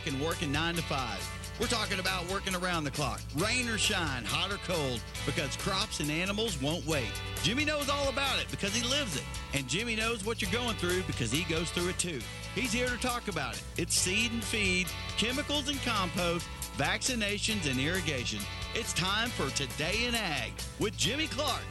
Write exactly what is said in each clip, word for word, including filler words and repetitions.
talking working nine to five. We're talking about working around the clock, rain or shine, hot or cold, because crops and animals won't wait. Jimmy knows all about it because he lives it. And Jimmy knows what you're going through because he goes through it too. He's here to talk about it. It's seed and feed, chemicals and compost, vaccinations and irrigation. It's time for Today in Ag with Jimmy Clark.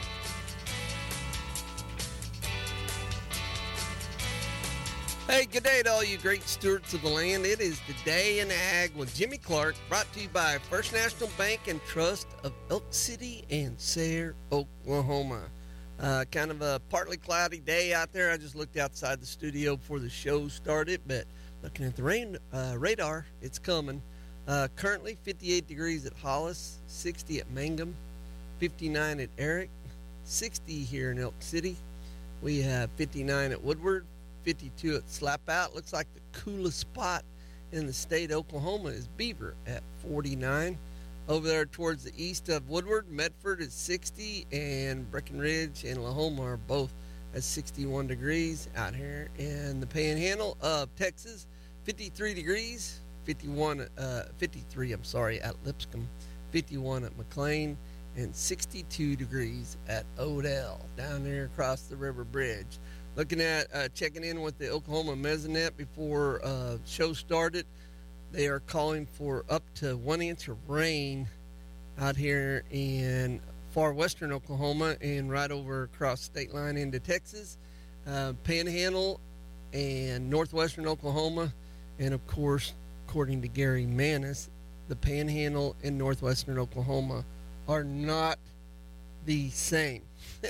Hey, good day to all you great stewards of the land. It is Today in Ag with Jimmy Clark, brought to you by First National Bank and Trust of Elk City and Sayre, Oklahoma. Uh, kind of a partly cloudy day out there. I just looked outside the studio before the show started, but looking at the rain uh, radar, it's coming. Uh, currently fifty-eight degrees at Hollis, sixty at Mangum, fifty-nine at Eric, sixty here in Elk City. We have fifty-nine at Woodward, fifty-two at Slapout. Looks like the coolest spot in the state of Oklahoma is Beaver at forty-nine. Over there towards the east of Woodward, Medford is sixty, and Breckenridge and Lahoma are both at sixty-one degrees. Out here in the Panhandle of Texas, fifty-three degrees, fifty-one, uh, fifty-three, I'm sorry, at Lipscomb, fifty-one at McLean, and sixty-two degrees at Odell down there across the river bridge. Looking at uh, checking in with the Oklahoma Mesonet before uh, show started, they are calling for up to one inch of rain out here in far western Oklahoma and right over across state line into Texas, uh, Panhandle, and northwestern Oklahoma, and of course, according to Gary Manis, the Panhandle and northwestern Oklahoma are not the same.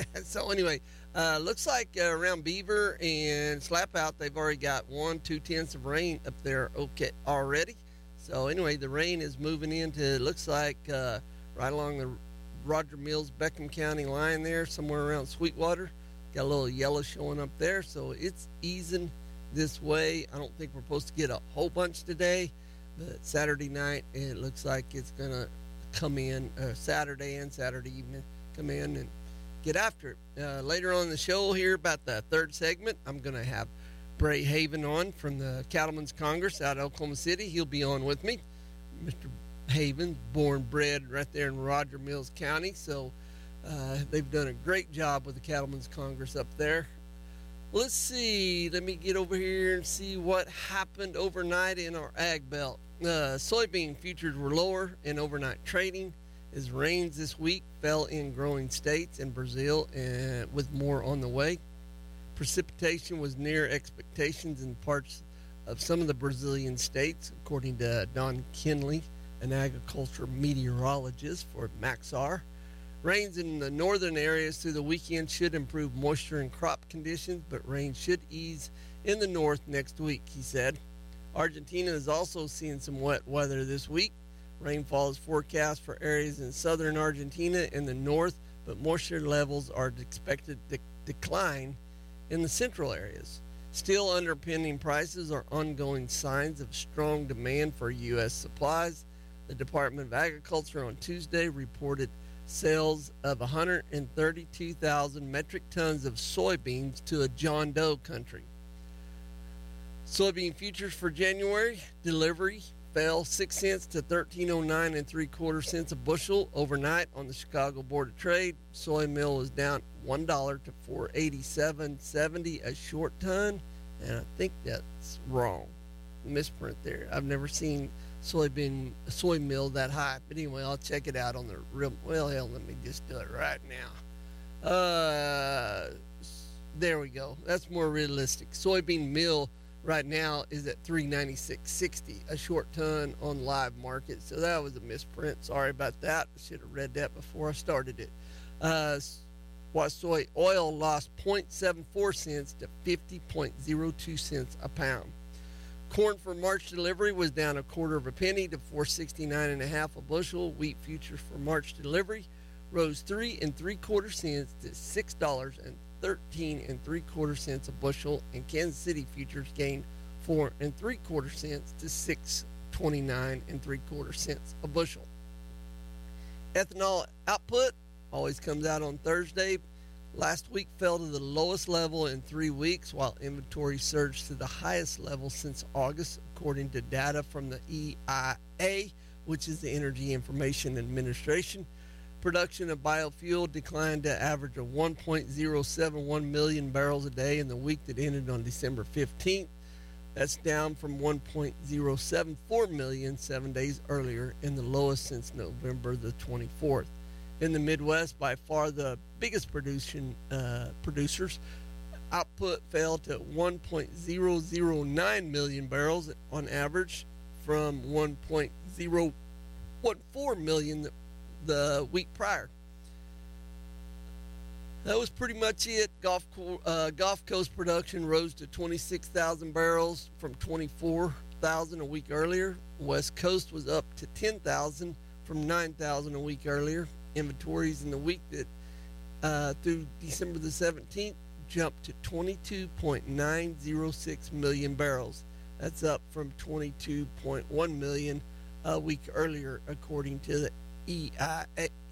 So anyway, uh, looks like uh, around Beaver and Slapout, they've already got one, two tenths of rain up there okay already. So anyway, the rain is moving into, looks like uh, right along the Roger Mills, Beckham County line there, somewhere around Sweetwater. Got a little yellow showing up there, so it's easing this way. I don't think we're supposed to get a whole bunch today, but Saturday night, it looks like it's going to come in, uh, Saturday and Saturday evening, come in and get after it. Uh, later on in the show here, about the third segment, I'm going to have Bray Haven on from the Cattlemen's Congress out of Oklahoma City. He'll be on with me. Mister Haven, born, bred right there in Roger Mills County, so uh, they've done a great job with the Cattlemen's Congress up there. Let's see. Let me get over here and see what happened overnight in our ag belt. Uh, soybean futures were lower in overnight trading as rains this week fell in growing states and Brazil, and with more on the way. Precipitation was near expectations in parts of some of the Brazilian states, according to Don Kinley, an agriculture meteorologist for Maxar. Rains in the northern areas through the weekend should improve moisture and crop conditions, but rain should ease in the north next week, he said. Argentina is also seeing some wet weather this week. Rainfall is forecast for areas in southern Argentina and the north, but moisture levels are expected to decline in the central areas. Still underpinning prices are ongoing signs of strong demand for U S supplies. The Department of Agriculture on Tuesday reported sales of one hundred thirty-two thousand metric tons of soybeans to a John Doe country. Soybean futures for January delivery fell six cents to thirteen oh nine and three quarter cents a bushel overnight on the Chicago Board of Trade. Soy meal is down one dollar to four eighty-seven seventy a short ton, and I think that's wrong. Misprint there. I've never seen soybean soy meal that high, but anyway, I'll check it out on the real. Well, hell, let me just do it right now. Uh, there we go. That's more realistic. Soybean meal right now is at three ninety-six sixty a short ton on live market. So that was a misprint. Sorry about that. I should have read that before I started it. Uh, while soy oil lost zero point seven four cents to fifty point zero two cents a pound. Corn for March delivery was down a quarter of a penny to four sixty-nine and a half a bushel. Wheat futures for March delivery rose three and three quarter cents to six dollars and thirteen and three quarter cents a bushel, and Kansas City futures gained four and three quarter cents to six twenty-nine and three quarter cents a bushel. Ethanol output always comes out on Thursday. Last week fell to the lowest level in three weeks, while inventory surged to the highest level since August, according to data from the E I A, which is the Energy Information Administration. Production of biofuel declined to an average of one point zero seven one million barrels a day in the week that ended on December fifteenth. That's down from one point zero seven four million seven days earlier, and the lowest since November the twenty-fourth. In the Midwest, by far the biggest producing, uh, producers, output fell to one point zero zero nine million barrels on average from one point zero one four million the, the week prior. That was pretty much it. Gulf, uh, Gulf Coast production rose to twenty-six thousand barrels from twenty-four thousand a week earlier. West Coast was up to ten thousand from nine thousand a week earlier. Inventories in the week that uh, through December the seventeenth jumped to twenty-two point nine zero six million barrels. That's up from twenty-two point one million a week earlier, according to the E I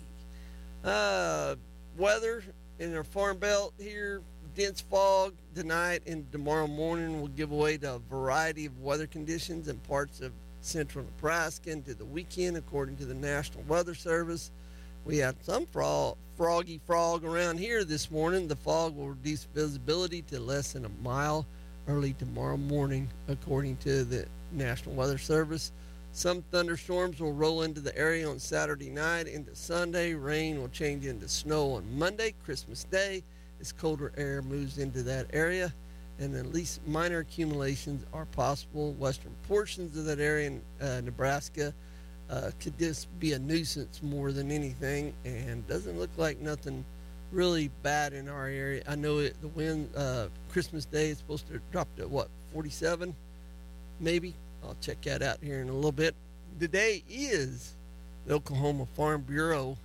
A. Uh, weather in our farm belt here, dense fog tonight and tomorrow morning will give way to a variety of weather conditions in parts of central Nebraska into the weekend, according to the National Weather Service. We had some fro- froggy frog around here this morning. The fog will reduce visibility to less than a mile early tomorrow morning, according to the National Weather Service. Some thunderstorms will roll into the area on Saturday night into Sunday. Rain will change into snow on Monday, Christmas Day, as colder air moves into that area. And at least minor accumulations are possible. Western portions of that area in uh, Nebraska uh, could just be a nuisance more than anything, and doesn't look like nothing really bad in our area. I know it, the wind, uh, Christmas Day is supposed to drop to what, forty-seven, maybe? I'll check that out here in a little bit. Today is the Oklahoma Farm Bureau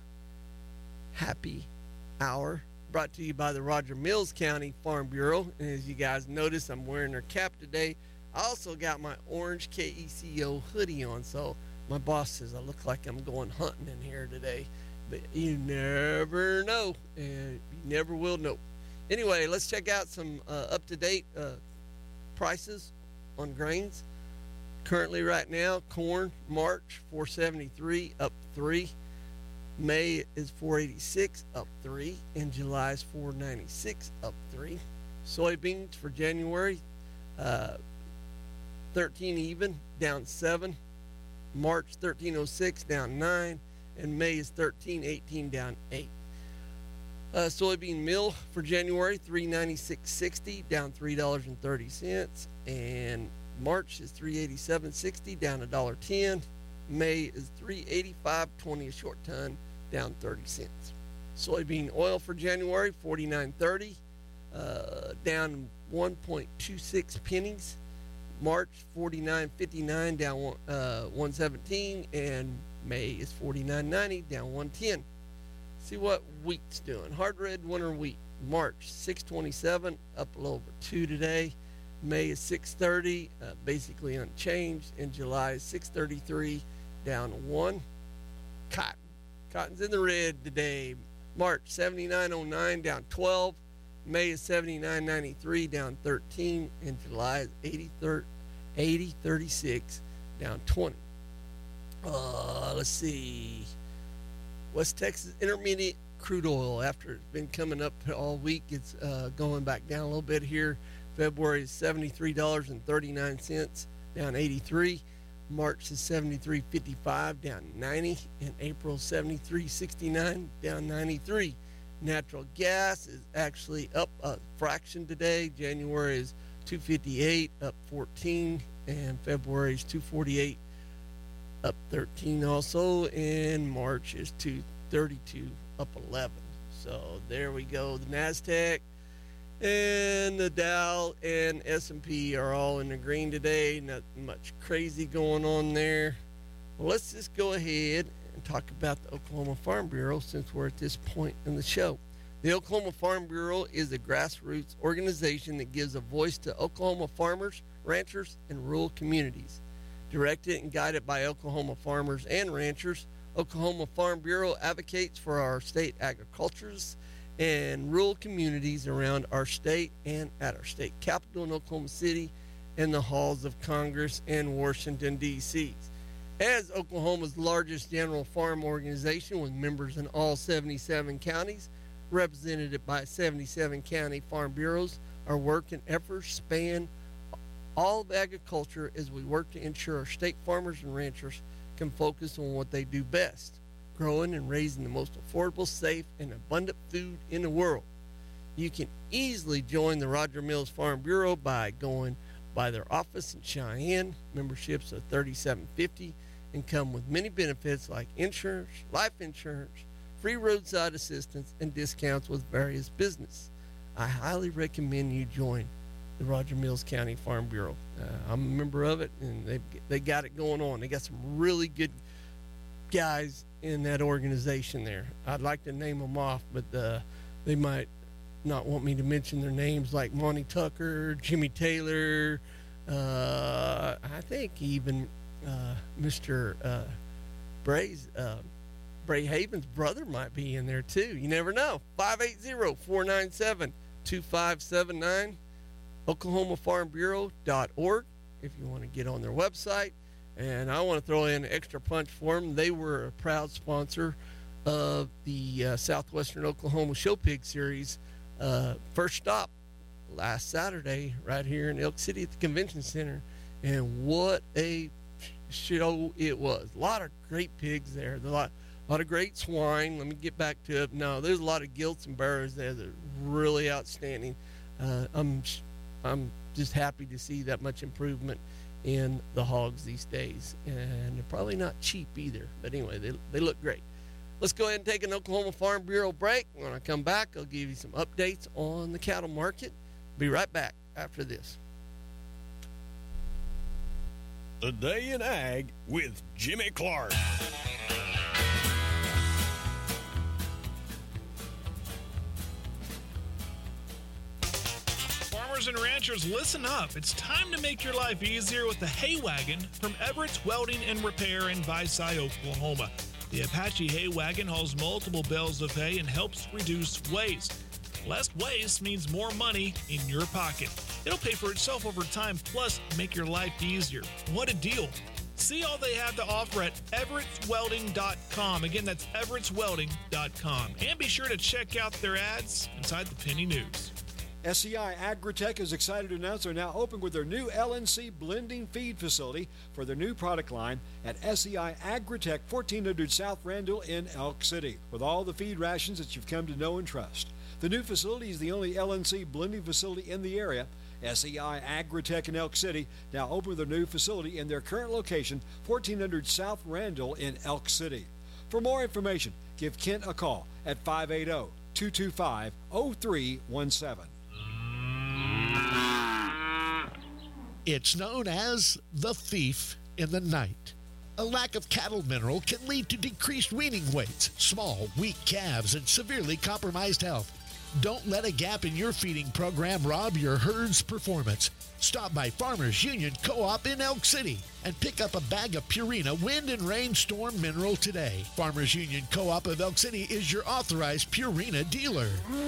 Happy Hour, brought to you by the Roger Mills County Farm Bureau. And as you guys notice, I'm wearing their cap today. I also got my orange K E C O hoodie on, so my boss says I look like I'm going hunting in here today. But you never know, and you never will know. Anyway, let's check out some uh, up-to-date uh, prices on grains. Currently right now, corn, March, four seventy-three, up three. May is four eighty-six, up three. And July is four ninety-six, up three. Soybeans for January, uh, thirteen even, down seven. March, thirteen oh six, down nine. And May is thirteen eighteen, down eight. Uh, soybean meal for January, three ninety-six sixty, down three dollars and thirty cents. And March is three eighty-seven sixty, down one dollar ten. May is three eighty-five twenty a short ton, down thirty cents. Soybean oil for January, forty-nine thirty, uh, down one point two six pennies. March, forty-nine fifty-nine, down one, uh, one seventeen, and May is forty-nine ninety, down one ten. See what wheat's doing. Hard red winter wheat, March six twenty-seven, up a little over two today. May is six thirty, uh, basically unchanged. And July is six thirty-three, down one. Cotton. Cotton's in the red today. March seventy-nine oh nine, down twelve. May is seventy-nine ninety-three, down thirteen. And July is eighty thirty-six, down twenty. Uh, let's see. West Texas Intermediate crude oil, after it's been coming up all week, it's uh, going back down a little bit here. February is seventy-three dollars and thirty-nine cents, down eighty-three. March is seventy-three fifty-five, down ninety. And April seventy-three sixty-nine, down ninety-three. Natural gas is actually up a fraction today. January is two fifty-eight, up fourteen. And February is two forty-eight, up thirteen also. And March is two thirty-two, up eleven. So there we go. The NASDAQ and the Dow and S and P are all in the green today. Not much crazy going on there. Well, let's just go ahead and talk about the Oklahoma Farm Bureau since we're at this point in the show. The Oklahoma Farm Bureau is a grassroots organization that gives a voice to Oklahoma farmers, ranchers, and rural communities. Directed and guided by Oklahoma farmers and ranchers, Oklahoma Farm Bureau advocates for our state agriculturists and rural communities around our state and at our state capital in Oklahoma City and the halls of Congress and Washington, D C As Oklahoma's largest general farm organization with members in all seventy-seven counties, represented by seventy-seven county farm bureaus, our work and efforts span all of agriculture as we work to ensure our state farmers and ranchers can focus on what they do best, growing and raising the most affordable, safe, and abundant food in the world. You can easily join the Roger Mills Farm Bureau by going by their office in Cheyenne. Memberships are thirty-seven fifty and come with many benefits like insurance, life insurance, free roadside assistance, and discounts with various business. I highly recommend you join the Roger Mills County Farm Bureau. Uh, I'm a member of it, and they they got it going on. They got some really good guys in that organization there. I'd like to name them off, but uh, they might not want me to mention their names, like Monty Tucker, Jimmy Taylor, uh, I think even uh, Mister Uh, Bray's, uh, Bray Haven's brother might be in there too. You never know. five eight zero, four nine seven, two five seven nine, Oklahoma Farm Bureau dot org if you want to get on their website. And I want to throw in an extra punch for them. They were a proud sponsor of the uh, Southwestern Oklahoma Show Pig Series uh, first stop last Saturday right here in Elk City at the Convention Center. And what a show it was. A lot of great pigs there. A lot, a lot of great swine. Let me get back to it. No, there's a lot of gilts and barrows there that are really outstanding. Uh, I'm, I'm just happy to see that much improvement in the hogs these days, and they're probably not cheap either, but anyway, they, they look great. Let's go ahead and take an Oklahoma Farm Bureau break. When I come back, I'll give you some updates on the cattle market. Be right back after this. The Day in Ag with Jimmy Clark. Farmers and ranchers, listen up. It's time to make your life easier with the Hay Wagon from Everett's Welding and Repair in Visay, Oklahoma. The Apache Hay Wagon hauls multiple bales of hay and helps reduce waste. Less waste means more money in your pocket. It'll pay for itself over time, plus make your life easier. What a deal. See all they have to offer at Everett's Welding dot com. Again, that's Everett's Welding dot com. And be sure to check out their ads inside the Penny News. S C I Agritech is excited to announce they're now open with their new L N C blending feed facility for their new product line at S C I Agritech, fourteen hundred South Randall in Elk City, with all the feed rations that you've come to know and trust. The new facility is the only L N C blending facility in the area. S C I Agritech in Elk City now open with their new facility in their current location, fourteen hundred South Randall in Elk City. For more information, give Kent a call at five eight zero, two two five, zero three one seven. It's known as the thief in the night. A lack of cattle mineral can lead to decreased weaning weights, small, weak calves, and severely compromised health. Don't let a gap in your feeding program rob your herd's performance. Stop by Farmers Union Co-op in Elk City and pick up a bag of Purina Wind and Rain Storm Mineral today. Farmers Union Co-op of Elk City is your authorized Purina dealer.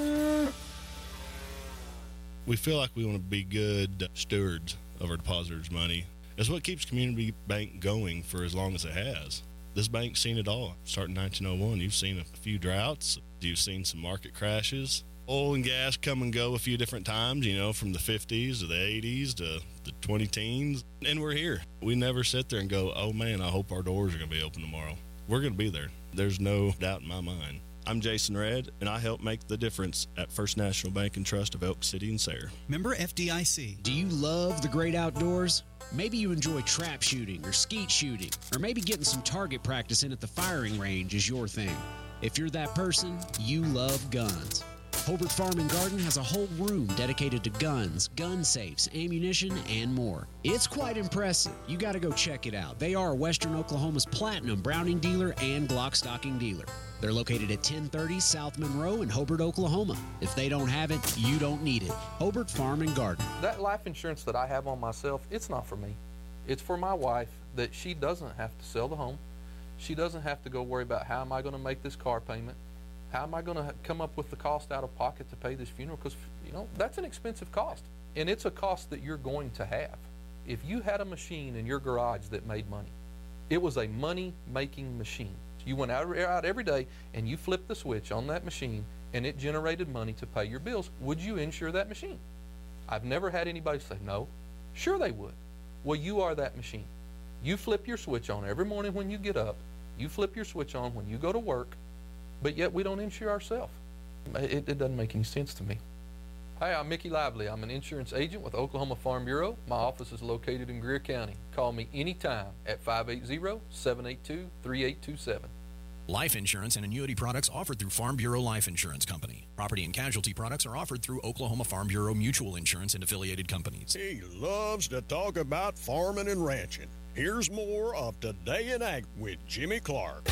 We feel like we want to be good stewards of our depositors' money. It's what keeps Community Bank going for as long as it has. This bank's seen it all. Starting nineteen oh one, you've seen a few droughts. You've seen some market crashes. Oil and gas come and go a few different times, you know, from the fifties to the eighties to the twenty teens. And we're here. We never sit there and go, oh man, I hope our doors are going to be open tomorrow. We're going to be there. There's no doubt in my mind. I'm Jason Redd, and I help make the difference at First National Bank and Trust of Elk City and Sayre. Member F D I C. Do you love the great outdoors? Maybe you enjoy trap shooting or skeet shooting, or maybe getting some target practice in at the firing range is your thing. If you're that person, you love guns. Hobart Farm and Garden has a whole room dedicated to guns, gun safes, ammunition, and more. It's quite impressive. You got to go check it out. They are Western Oklahoma's platinum Browning dealer and Glock stocking dealer. They're located at ten thirty South Monroe in Hobart, Oklahoma. If they don't have it, you don't need it. Hobart Farm and Garden. That life insurance that I have on myself, it's not for me. It's for my wife, that she doesn't have to sell the home. She doesn't have to go worry about how am I going to make this car payment. How am I going to come up with the cost out of pocket to pay this funeral? Because, you know, that's an expensive cost. And it's a cost that you're going to have. If you had a machine in your garage that made money, it was a money-making machine. You went out, out every day and you flipped the switch on that machine and it generated money to pay your bills. Would you insure that machine? I've never had anybody say no. Sure they would. Well, you are that machine. You flip your switch on every morning when you get up. You flip your switch on when you go to work, but yet we don't insure ourselves. It, it doesn't make any sense to me. Hi, I'm Mickey Lively. I'm an insurance agent with Oklahoma Farm Bureau. My office is located in Greer County. Call me anytime at five eight zero, seven eight two, three eight two seven. Life insurance and annuity products offered through Farm Bureau Life Insurance Company. Property and casualty products are offered through Oklahoma Farm Bureau Mutual Insurance and affiliated companies. He loves to talk about farming and ranching. Here's more of Today in Ag with Jimmy Clark.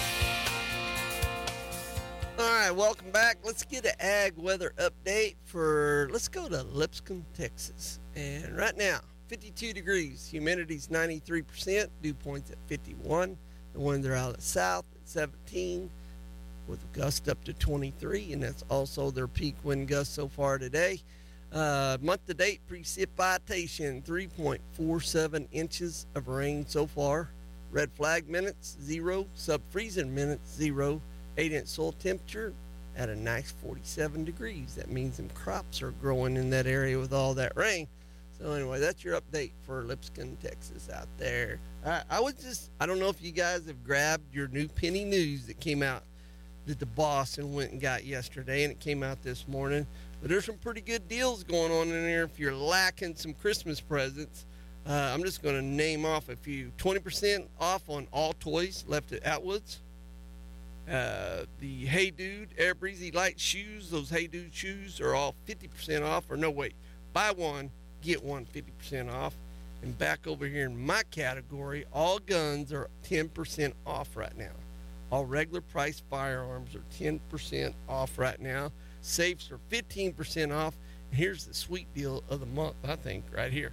All right, welcome back. Let's get an ag weather update for, let's go to Lipscomb, Texas. And right now, fifty-two degrees, humidity's ninety-three percent, dew point's at fifty-one. The winds are out at south at seventeen, with a gust up to twenty-three, and that's also their peak wind gust so far today. Uh, month-to-date precipitation, three point four seven inches of rain so far. Red flag minutes, zero. Sub-freezing minutes, zero. eight-inch soil temperature at a nice forty-seven degrees. That means some crops are growing in that area with all that rain. So anyway, that's your update for Lipscomb, Texas out there. I, I was just, I don't know if you guys have grabbed your new penny news that came out that the Boston went and got yesterday, and it came out this morning. But there's some pretty good deals going on in there if you're lacking some Christmas presents. Uh, I'm just going to name off a few. twenty percent off on all toys left at Atwood's. Uh, the Hey Dude Air Breezy Light shoes, those Hey Dude shoes are all fifty percent off, or no, wait, buy one, get one fifty percent off. And back over here in my category, all guns are ten percent off right now. All regular price firearms are ten percent off right now. Safes are fifteen percent off. And here's the sweet deal of the month, I think, right here.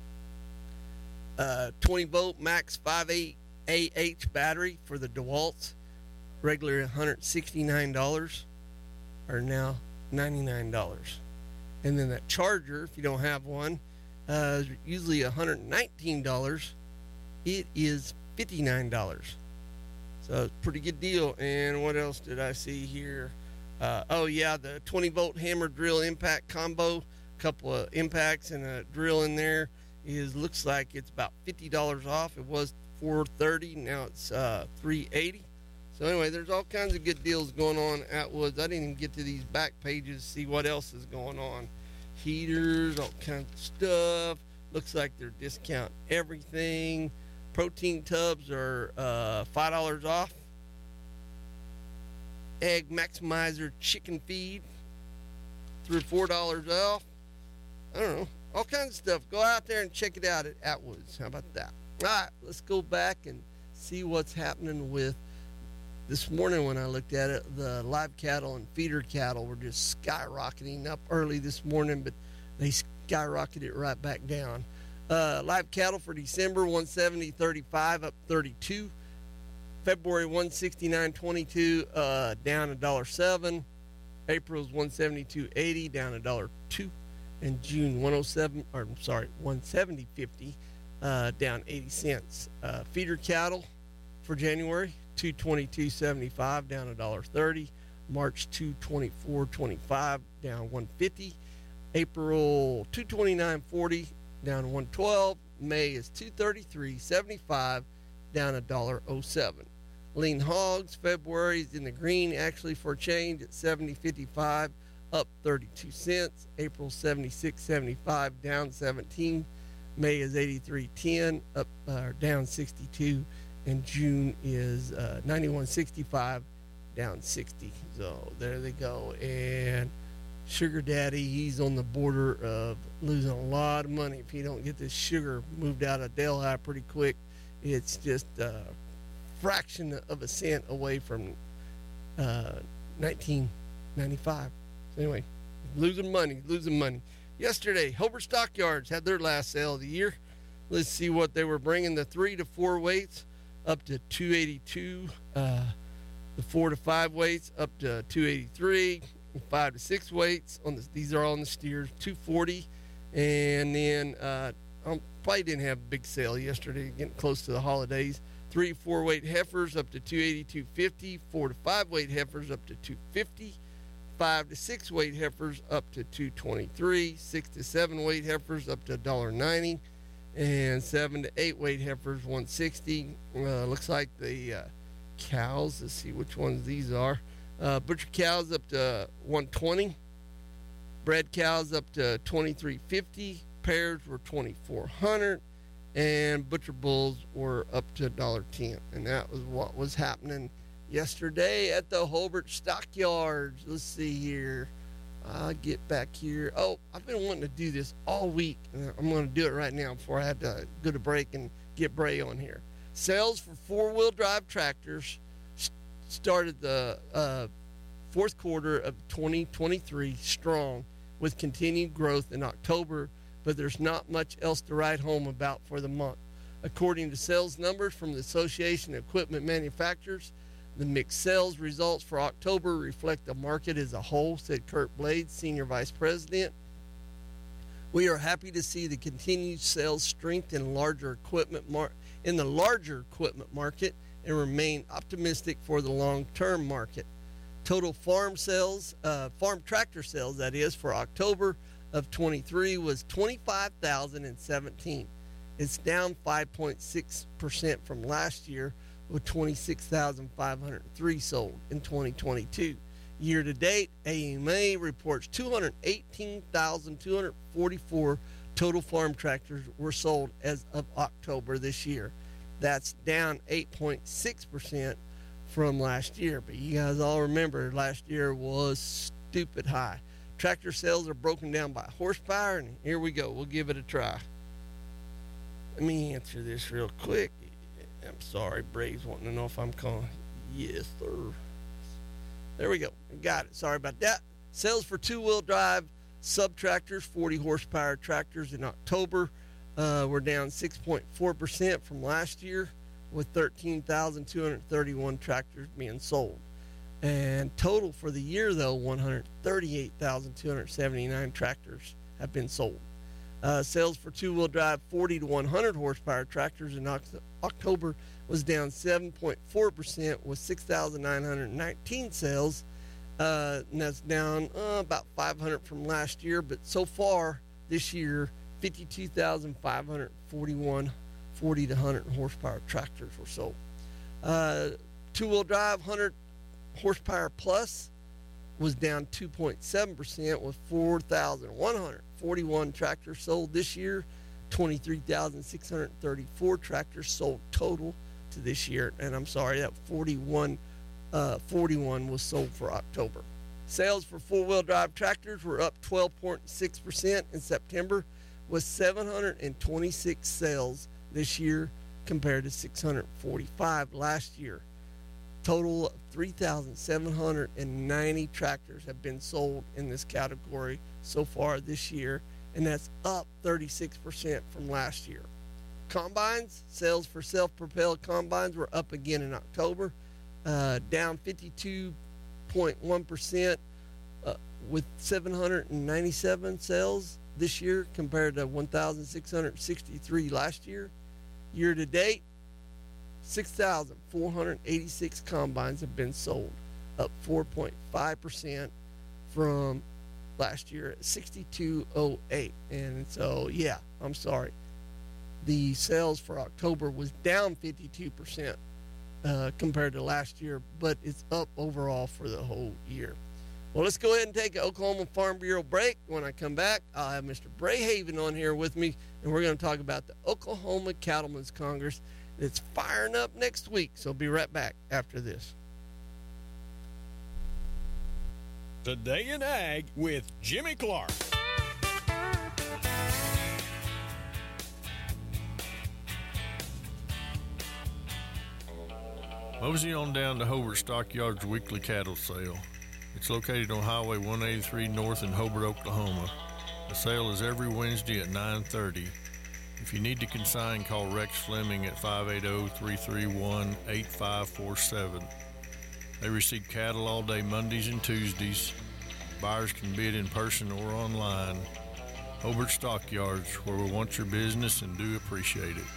Uh, twenty volt max five eight A H battery for the DeWalt's. Regular one hundred sixty-nine dollars are now ninety-nine dollars. And then that charger, if you don't have one, uh, usually one hundred nineteen dollars. It is fifty-nine dollars. So it's a pretty good deal. And what else did I see here? Uh, oh, yeah, the twenty volt hammer drill impact combo. A couple of impacts and a drill in there. Is looks like it's about fifty dollars off. It was four thirty. Now it's uh, three eighty. So anyway, there's all kinds of good deals going on at Woods. I didn't even get to these back pages to see what else is going on. Heaters, all kinds of stuff. Looks like they're discount everything. Protein tubs are uh, five dollars off. Egg Maximizer chicken feed, three or four dollars off. I don't know, all kinds of stuff. Go out there and check it out at Atwoods. How about that? All right, let's go back and see what's happening with. This morning when I looked at it, the live cattle and feeder cattle were just skyrocketing up early this morning, but they skyrocketed right back down. Uh, live cattle for December, one seventy thirty-five, up thirty-two. February, one sixty-nine twenty-two, uh, down a dollar seven. April's one seventy-two eighty, down a dollar two. And June, one oh seven, or I'm sorry, one seventy fifty, uh, down eighty cents. Uh, feeder cattle for January, two twenty-two seventy-five, down a dollar thirty. March, two twenty-four twenty-five, down one fifty. April, two twenty-nine forty, down one twelve. May is two thirty-three seventy-five, down a dollar oh seven. Lean hogs, February is in the green actually for a change at seventy fifty-five, up thirty-two cents. April seventy-six seventy-five, down seventeen. May is eighty-three ten, up uh, down sixty-two. And June is uh, ninety-one sixty-five, down sixty. So there they go. And Sugar Daddy, he's on the border of losing a lot of money if he don't get this sugar moved out of Delhi pretty quick. It's just a fraction of a cent away from uh, nineteen ninety-five. So anyway, losing money, losing money. Yesterday, Hobart Stockyards had their last sale of the year. Let's see what they were bringing. The three to four weights up to two eighty-two. Uh, The four to five weights up to two eighty-three. Five to six weights on this. These are all on the steers, two forty. And then uh, I probably didn't have a big sale yesterday, getting close to the holidays. Three, four weight heifers up to two eighty, two fifty. Four to five weight heifers up to two fifty. Five to six weight heifers up to two twenty-three. Six to seven weight heifers up to one ninety. And seven to eight weight heifers one sixty. Uh, looks like the uh, cows. Let's see which ones these are. Uh, butcher cows up to one twenty. Bred cows up to twenty-three fifty. Pairs were twenty-four hundred. And butcher bulls were up to one dollar ten. And that was what was happening yesterday at the Hobart Stockyards. Let's see here. I'll get back here. Oh, I've been wanting to do this all week. I'm going to do it right now before I had to go to break and get Bray on here. Sales for four-wheel drive tractors started the uh, fourth quarter of twenty twenty-three strong with continued growth in October, but there's not much else to write home about for the month. According to sales numbers from the Association of Equipment Manufacturers, the mixed sales results for October reflect the market as a whole, said Kurt Blades, Senior Vice President. We are happy to see the continued sales strength in larger equipment mar- in the larger equipment market and remain optimistic for the long-term market. Total farm sales, uh, farm tractor sales, that is, for October of twenty-three was twenty-five thousand seventeen. It's down five point six percent from last year, with twenty-six thousand five hundred three sold in twenty twenty-two. Year to date, A M A reports two hundred eighteen thousand two hundred forty-four total farm tractors were sold as of October this year. That's down eight point six percent from last year. But you guys all remember last year was stupid high. Tractor sales are broken down by horsepower, and here we go. We'll give it a try. Let me answer this real quick. I'm sorry, Braves wanting to know if I'm calling. Yes, sir. There we go. Got it. Sorry about that. Sales for two-wheel drive sub-tractors, forty horsepower tractors in October uh, were down six point four percent from last year, with thirteen thousand two hundred thirty-one tractors being sold. And total for the year, though, one hundred thirty-eight thousand two hundred seventy-nine tractors have been sold. Uh, sales for two-wheel drive forty to one hundred horsepower tractors in Oct- October was down seven point four percent with six thousand nine hundred nineteen sales. Uh, and that's down uh, about five hundred from last year. But so far this year, fifty-two thousand five hundred forty-one forty to one hundred horsepower tractors were sold. Uh, two-wheel drive one hundred horsepower plus was down two point seven percent with four thousand one hundred forty-one tractors sold this year. twenty-three thousand six hundred thirty-four tractors sold total to this year. And I'm sorry, that forty-one, uh, forty-one was sold for October. Sales for four-wheel drive tractors were up twelve point six percent in September, with seven hundred twenty-six sales this year compared to six hundred forty-five last year. Total of three thousand seven hundred ninety tractors have been sold in this category so far this year, and that's up thirty-six percent from last year. Combines, sales for self-propelled combines were up again in October, uh, down fifty-two point one percent uh, with seven hundred ninety-seven sales this year compared to one thousand six hundred sixty-three last year. Year to date, six thousand four hundred eighty-six combines have been sold, up four point five percent from last year at sixty-two oh eight. And so, yeah, I'm sorry. The sales for October was down fifty-two percent uh, compared to last year, but it's up overall for the whole year. Well, let's go ahead and take an Oklahoma Farm Bureau break. When I come back, I'll have Mister Bray Haven on here with me, and we're going to talk about the Oklahoma Cattlemen's Congress that's firing up next week. So be right back after this. Today in Ag with Jimmy Clark. Mosey on down to Hobart Stockyards weekly cattle sale. It's located on Highway one eighty-three North in Hobart, Oklahoma. The sale is every Wednesday at nine thirty. If you need to consign, call Rex Fleming at five eight zero, three three one, eight five four seven. They receive cattle all day Mondays and Tuesdays. Buyers can bid in person or online. Hobart Stockyards, where we want your business and do appreciate it.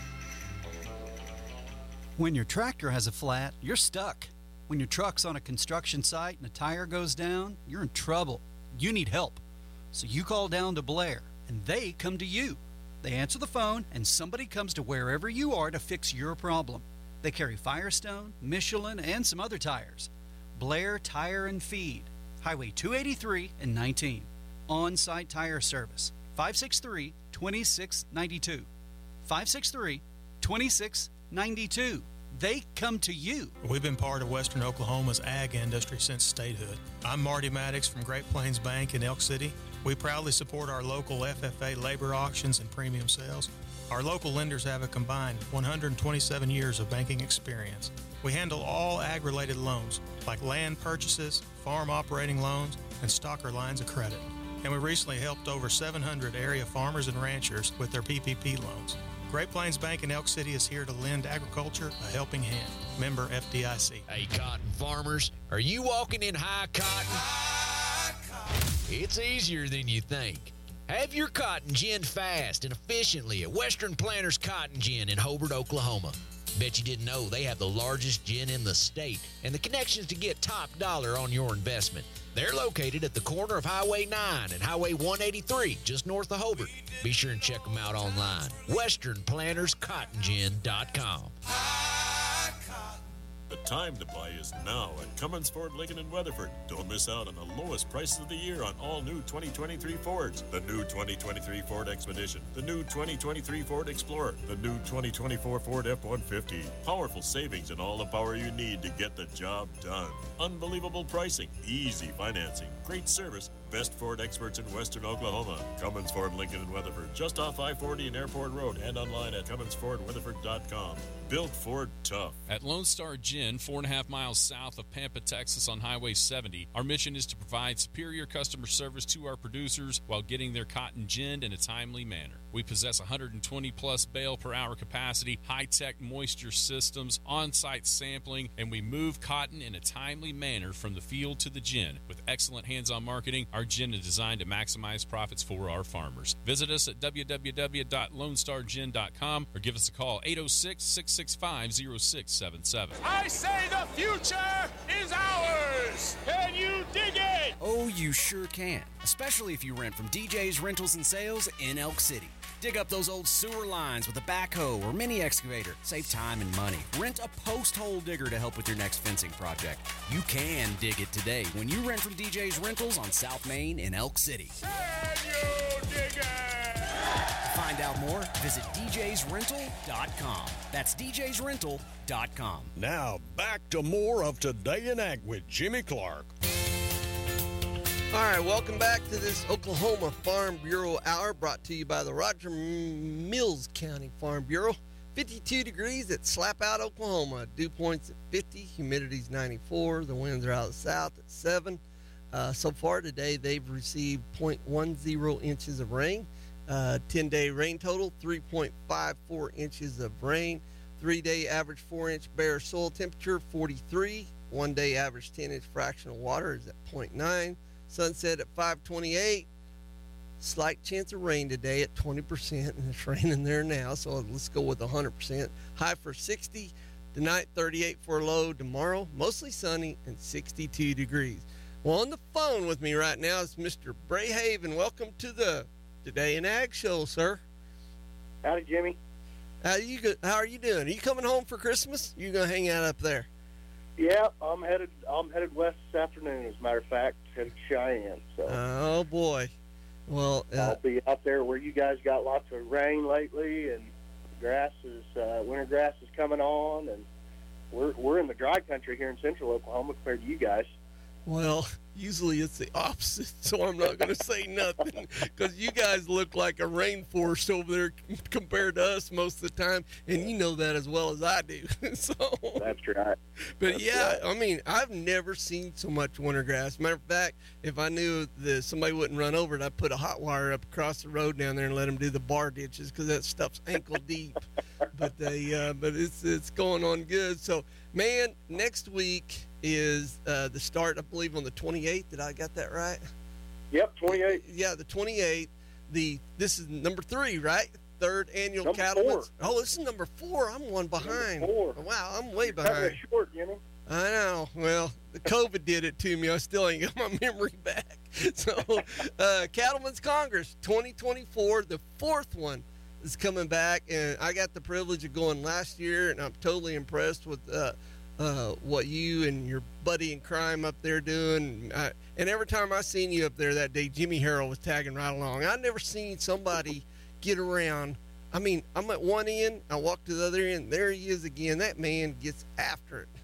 When your tractor has a flat, you're stuck. When your truck's on a construction site and a tire goes down, you're in trouble. You need help. So you call down to Blair, and they come to you. They answer the phone, and somebody comes to wherever you are to fix your problem. They carry Firestone, Michelin, and some other tires. Blair Tire and Feed, Highway two eighty-three and nineteen. On-site tire service, five six three, two six nine two. five six three, two six nine two. They come to you. We've been part of Western Oklahoma's ag industry since statehood. I'm Marty Maddox from Great Plains Bank in Elk City. We proudly support our local F F A labor auctions and premium sales. Our local lenders have a combined one hundred twenty-seven years of banking experience. We handle all ag-related loans, like land purchases, farm operating loans, and stocker lines of credit. And we recently helped over seven hundred area farmers and ranchers with their P P P loans. Great Plains Bank in Elk City is here to lend agriculture a helping hand. Member F D I C. Hey, cotton farmers, are you walking in high cotton? High cotton. It's easier than you think. Have your cotton ginned fast and efficiently at Western Planters Cotton Gin in Hobart, Oklahoma. Bet you didn't know they have the largest gin in the state and the connections to get top dollar on your investment. They're located at the corner of Highway nine and Highway one eighty-three, just north of Hobart. Be sure and check them out online. western planters cotton gin dot com. The time to buy is now at Cummins Ford Lincoln in Weatherford. Don't miss out on the lowest prices of the year on all new twenty twenty-three Fords. The new twenty twenty-three Ford Expedition, the new twenty twenty-three Ford Explorer, the new twenty twenty-four Ford F one fifty. Powerful savings and all the power you need to get the job done. Unbelievable pricing, easy financing, great service, best Ford experts in Western Oklahoma. Cummins Ford Lincoln in Weatherford, just off I forty and Airport Road, and online at cummins ford weatherford dot com. Built Ford tough. At Lone Star Gin, four and a half miles south of Pampa, Texas on Highway seventy, our mission is to provide superior customer service to our producers while getting their cotton ginned in a timely manner. We possess one hundred twenty plus bale per hour capacity, high-tech moisture systems, on-site sampling, and we move cotton in a timely manner from the field to the gin. With excellent hands-on marketing, our gin is designed to maximize profits for our farmers. Visit us at w w w dot lone star gin dot com or give us a call eight oh six, six six five, oh six seven seven. I say the future is ours! Can you dig it? Oh, you sure can, especially if you rent from D J's Rentals and Sales in Elk City. Dig up those old sewer lines with a backhoe or mini excavator. Save time and money. Rent a post hole digger to help with your next fencing project. You can dig it today when you rent from D J's Rentals on South Main in Elk City. Can you dig it? To find out more, visit d js rental dot com. That's d js rental dot com. Now, back to more of Today in Ag with Jimmy Clark. All right, welcome back to this Oklahoma Farm Bureau Hour, brought to you by the Roger Mills County Farm Bureau. fifty-two degrees at Slapout, Oklahoma. Dew points at fifty, humidity's ninety-four. The winds are out of the south at seven. Uh, so far today, they've received zero point one zero inches of rain. Uh, ten-day rain total, three point five four inches of rain. Three-day average four-inch bare soil temperature, forty-three. One-day average ten-inch fractional water is at zero point nine. Sunset at five twenty-eight. Slight chance of rain today at twenty percent, and it's raining there now, so let's go with one hundred percent. High for sixty. Tonight, thirty-eight for a low. Tomorrow, mostly sunny and sixty-two degrees. Well, on the phone with me right now is Mister Bray Haven. Welcome to the Today in Ag Show, sir. Howdy, Jimmy. How you go, How are you doing? Are you coming home for Christmas? You gonna hang out up there? Yeah, I'm headed. I'm headed west this afternoon. As a matter of fact, headed to Cheyenne. So. Oh boy. Well, uh, I'll be out there where you guys got lots of rain lately, and grass is uh, winter grass is coming on, and we're we're in the dry country here in central Oklahoma compared to you guys. Well, Usually it's the opposite, so I'm not going to say nothing because you guys look like a rainforest over there compared to us most of the time, and you know that as well as I do. So that's right. But That's yeah, right. I mean, I've never seen so much winter grass. Matter of fact, if I knew that somebody wouldn't run over it, I'd put a hot wire up across the road down there and let them do the bar ditches because that stuff's ankle deep. But they, uh, but it's it's going on good. So, man, next week is uh, the start, I believe, on the twenty-eighth. Did I got that right? Yep, twenty-eighth. Yeah, the twenty-eighth. The this is number three, right? Third annual Number Cattlemen's. four. Oh, this is number four. I'm one behind. Number four. Wow, I'm way You're cutting behind. it short, Jimmy. I know. Well, the COVID did it to me. I still ain't got my memory back. So, uh, Cattlemen's Congress twenty twenty-four, the fourth one is coming back, and I got the privilege of going last year, and I'm totally impressed with uh, uh, what you and your buddy in crime up there doing. I, and every time I seen you up there that day, Jimmy Harrell was tagging right along. I never seen somebody get around. I mean, I'm at one end, I walk to the other end, there he is again. That man gets after it.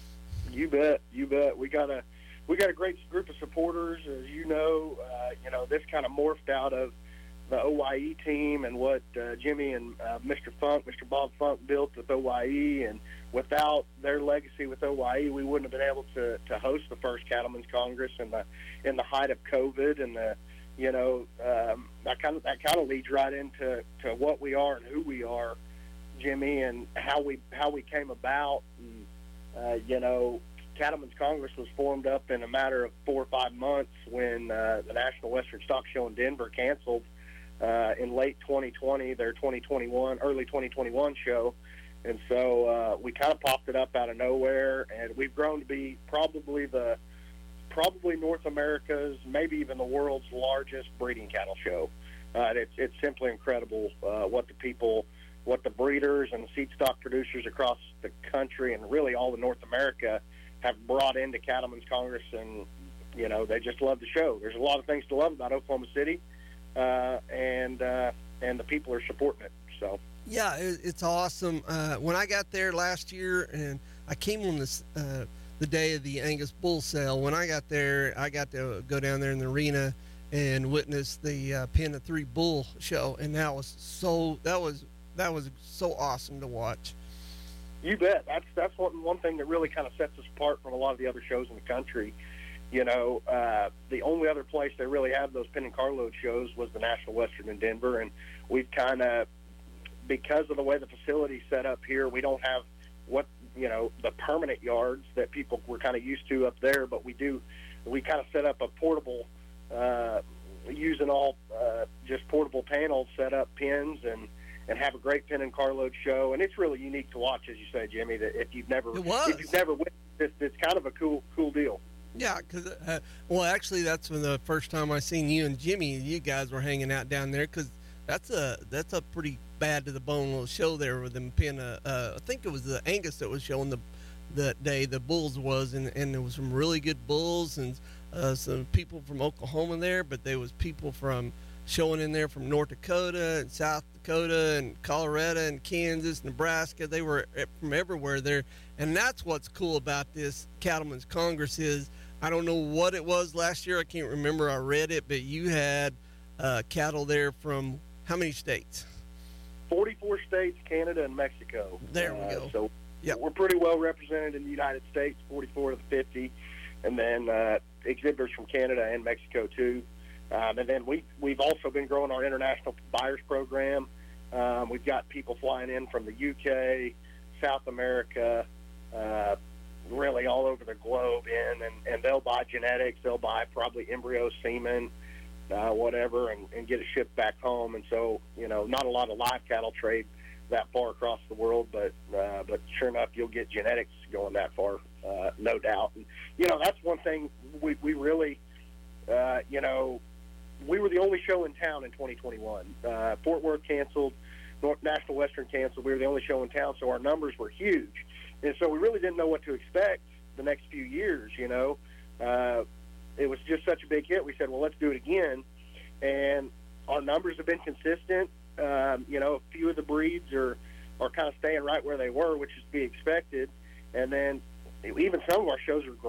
You bet, you bet. We got a we got a great group of supporters, as you know. Uh, you know, this kind of morphed out of the O Y E team and what uh, Jimmy and uh, Mister Funk, Mister Bob Funk built with O Y E, and without their legacy with O Y E, we wouldn't have been able to, to host the first Cattlemen's Congress in the in the height of COVID. And the you know um, that kind of that kind of leads right into to what we are and who we are, Jimmy, and how we how we came about. And, Uh, you know, Cattlemen's Congress was formed up in a matter of four or five months when uh, the National Western Stock Show in Denver canceled uh, in late twenty twenty, their twenty twenty-one, early twenty twenty-one show. And so uh, we kind of popped it up out of nowhere, and we've grown to be probably the probably North America's, maybe even the world's largest breeding cattle show. Uh, it's, it's simply incredible uh, what the people what the breeders and the seed stock producers across the country and really all of North America have brought into Cattlemen's Congress, and, you know, they just love the show. There's a lot of things to love about Oklahoma City, uh, and uh, and the people are supporting it. So yeah, it, it's awesome. Uh, when I got there last year, and I came on this uh, the day of the Angus Bull Sale. When I got there, I got to go down there in the arena and witness the uh, Pen of Three Bull show, and that was so that was that was so awesome to watch. You bet. That's that's one one thing that really kind of sets us apart from a lot of the other shows in the country. You know, uh, the only other place they really have those pin and carload shows was the National Western in Denver, and we've kind of, because of the way the facility's set up here, we don't have what, you know, the permanent yards that people were kind of used to up there, but we do, we kind of set up a portable, uh, using all uh, just portable panels, set up pins, and and have a great pin and carload show, and it's really unique to watch, as you say, Jimmy. That if you've never, It was. if you've never witnessed it, it's kind of a cool, cool deal. Yeah, because uh, well, actually, that's when the first time I seen you and Jimmy, you guys were hanging out down there, because that's a that's a pretty bad to the bone little show there with them pin. Uh, uh, I think it was the Angus that was showing the that day. The bulls was, and and there was some really good bulls and uh, some people from Oklahoma there, but there was people from showing in there from North Dakota and South Dakota and Colorado and Kansas, Nebraska. They were from everywhere there. And that's what's cool about this Cattlemen's Congress is, I don't know what it was last year. I can't remember. I read it, but you had uh, cattle there from how many states? forty-four states, Canada, and Mexico. There we Uh, go. So Yep. we're pretty well represented in the United States, forty-four of the fifty, and then uh, exhibitors from Canada and Mexico too. Um, and then we, we've also been growing our international buyers program. Um, we've got people flying in from the U K, South America, uh, really all over the globe in, and, and they'll buy genetics. They'll buy probably embryo, semen, uh, whatever, and, and get it shipped back home. And so, you know, not a lot of live cattle trade that far across the world, but uh, but sure enough, you'll get genetics going that far, uh, no doubt. And, you know, that's one thing we, we really, uh, you know, we were the only show in town in twenty twenty-one. Uh, Fort Worth canceled, North National Western canceled. We were the only show in town, so our numbers were huge. And so we really didn't know what to expect the next few years, you know. Uh, it was just such a big hit. We said, well, let's do it again. And our numbers have been consistent. Um, you know, a few of the breeds are, are kind of staying right where they were, which is to be expected. And then even some of our shows are growing.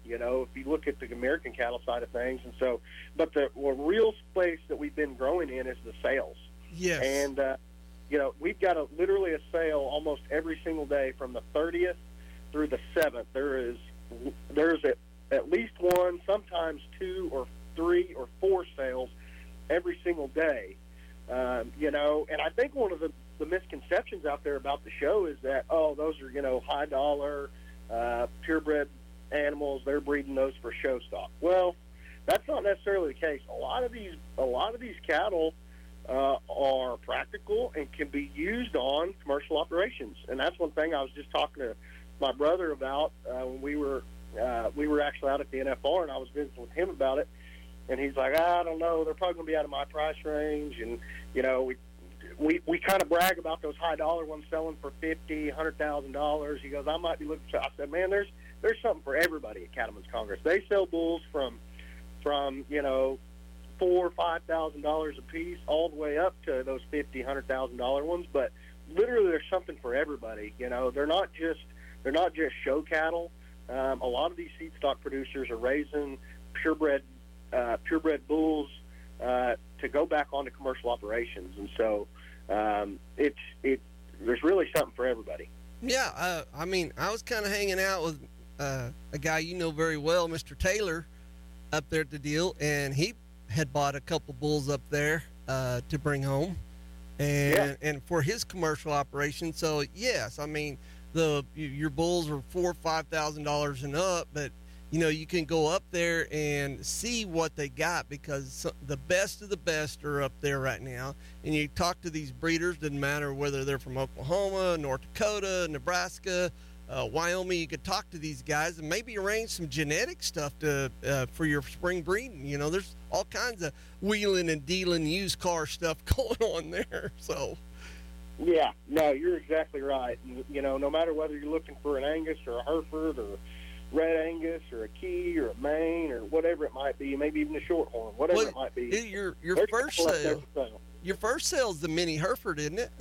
you know, if you look at the American cattle side of things. And so, but the well, real space that we've been growing in is the sales. Yes. And, uh, you know, we've got a, literally a sale almost every single day from the thirtieth through the seventh. There is, there's a, at least one, sometimes two or three or four sales every single day. Um, you know, and I think one of the, the misconceptions out there about the show is that, oh, those are, you know, high dollar, uh, purebred animals. They're breeding those for show stock. Well, that's not necessarily the case. A lot of these, a lot of these cattle uh, are practical and can be used on commercial operations. And that's one thing I was just talking to my brother about uh, when we were, uh, we were actually out at the N F R, and I was visiting with him about it. And he's like, I don't know, they're probably going to be out of my price range. And, you know, we we, we kind of brag about those high-dollar ones selling for fifty thousand dollars, one hundred thousand dollars. He goes, I might be looking for – I said, man, there's there's something for everybody at Cattlemen's Congress. They sell bulls from, from you know, four thousand dollars, five thousand dollars a piece all the way up to those fifty thousand dollars, one hundred thousand dollars ones. But literally there's something for everybody. You know, they're not just they're not just show cattle. Um, a lot of these seed stock producers are raising purebred Uh, purebred bulls uh, to go back onto commercial operations, and so um, it's it. There's really something for everybody. Yeah, uh, I mean, I was kind of hanging out with uh, a guy you know very well, Mister Taylor, up there at the deal, and he had bought a couple bulls up there uh, to bring home, and Yeah. and for his commercial operation. So yes, I mean the your bulls are four or five thousand dollars and up, but you know, you can go up there and see what they got, because the best of the best are up there right now. And you talk to these breeders, doesn't matter whether they're from Oklahoma, North Dakota, Nebraska, uh, Wyoming. You could talk to these guys and maybe arrange some genetic stuff to uh, for your spring breeding. You know, there's all kinds of wheeling and dealing used car stuff going on there. So, yeah, no, you're exactly right. You know, no matter whether you're looking for an Angus or a Hereford or Red Angus or a Key or a Maine or whatever it might be, maybe even a Shorthorn, whatever well, it might be. Your your There's first sale, your first sale is the mini Hereford, isn't it?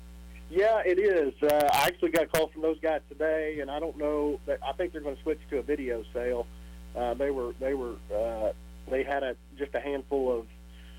Yeah, it is. Uh, I actually got a call from those guys today, and I don't know. That, I think they're going to switch to a video sale. Uh, they were they were uh, they had a just a handful of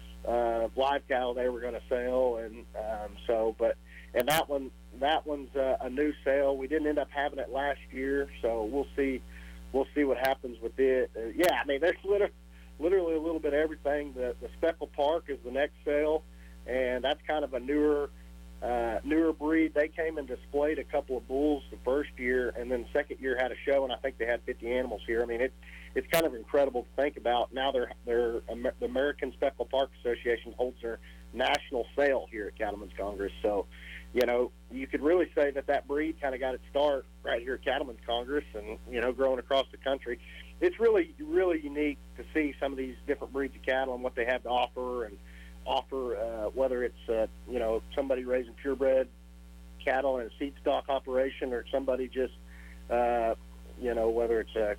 uh, live cattle they were going to sell, and um, so but and that one that one's uh, a new sale. We didn't end up having it last year, so we'll see. We'll see what happens with it. Uh, yeah, I mean, there's literally, literally a little bit of everything. The, the Speckle Park is the next sale, and that's kind of a newer uh, newer breed. They came and displayed a couple of bulls the first year, and then the second year had a show, and I think they had fifty animals here. I mean, it's it's kind of incredible to think about. Now they're, they're the American Speckle Park Association holds their national sale here at Cattlemen's Congress. So, you know, you could really say that that breed kind of got its start right here at Cattlemen's Congress and, you know, growing across the country. It's really, really unique to see some of these different breeds of cattle and what they have to offer and offer, uh, whether it's, uh, you know, somebody raising purebred cattle in a seed stock operation or somebody just, uh, you know, whether it's a,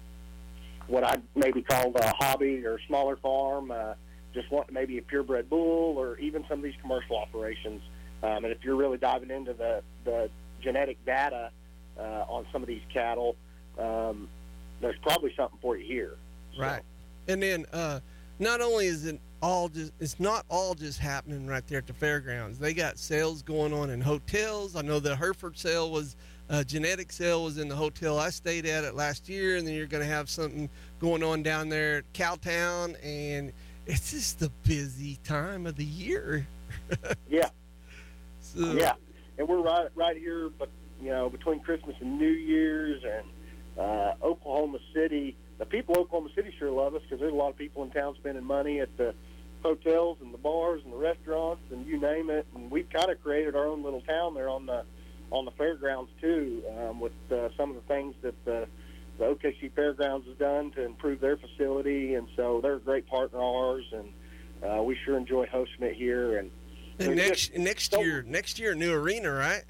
what I'd maybe call a hobby or smaller farm, uh, just want maybe a purebred bull or even some of these commercial operations. Um, and if you're really diving into the, the genetic data uh, on some of these cattle, um, there's probably something for you here. So. Right. And then uh, not only is it all just, it's not all just happening right there at the fairgrounds. They got sales going on in hotels. I know the Hereford sale was, uh, genetic sale was in the hotel I stayed at it last year. And then you're going to have something going on down there at Cowtown. And it's just the busy time of the year. Yeah. So, yeah, and we're right right here, but you know, between Christmas and New Year's and uh, Oklahoma City. The people of Oklahoma City sure love us because there's a lot of people in town spending money at the hotels and the bars and the restaurants and you name it. And we've kind of created our own little town there on the on the fairgrounds too, um, with uh, some of the things that the, the O K C Fairgrounds has done to improve their facility. And so they're a great partner of ours, and uh, we sure enjoy hosting it here. And And next next year, next year, new arena, right?